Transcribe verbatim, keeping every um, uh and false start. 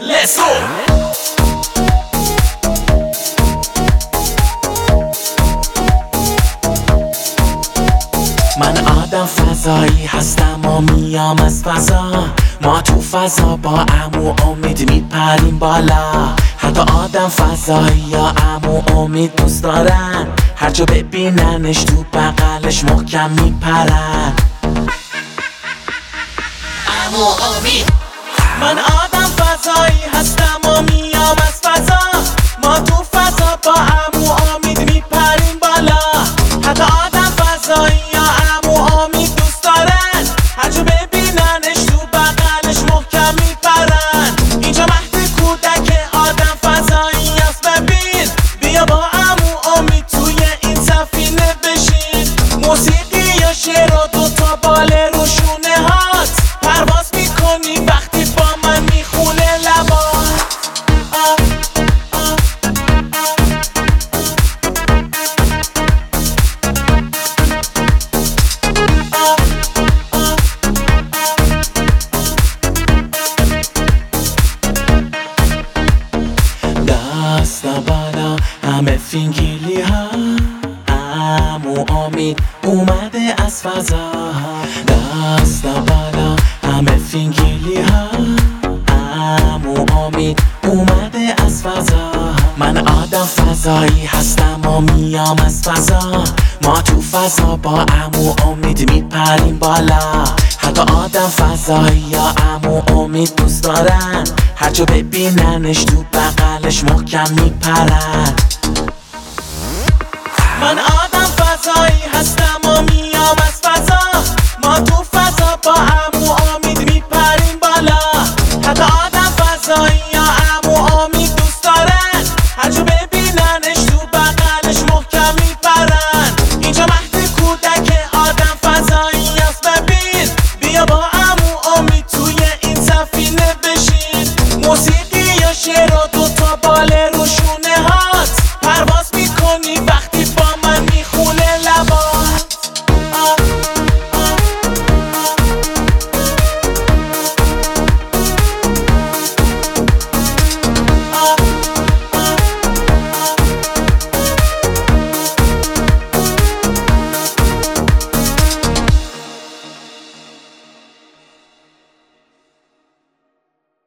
Let's go. من آدم فضایی هستم و میام از فضا. ما تو فضا با عمو امید میپریم بالا. حتی آدم فضایی یا عمو امید دوست دارن، هر جا ببیننش تو بغلش محکم میپرن. عمو امید. من آدم فضایی هستم و میام از فضا. ما تو فضا با عمو امید میپریم بالا. حتی آدم فضایی یا عمو امید دوست دارن، هر جا ببیننش تو بغلش محکم میپرن. اینجا مهد کودک آدم فضایی است. ببین بیا با عمو امید توی این سفینه بشین. موسیقی یا شعر و دوتا بال روشونه هات پرواز میکنی وقتی با من میخونه لبات. دست بالا همه فینگیلی ها. عمو امید اومده از فضا. دست بالا همه فینگیلی ها. عمو امید اومده از فضا. من آدم فضایی هستم و میام از فضا. ما تو فضا با عمو امید میپریم بالا. حتی آدم فضایی یا عمو امید دوست دارن، هر جا ببیننش تو بغلش محکم میپرن. من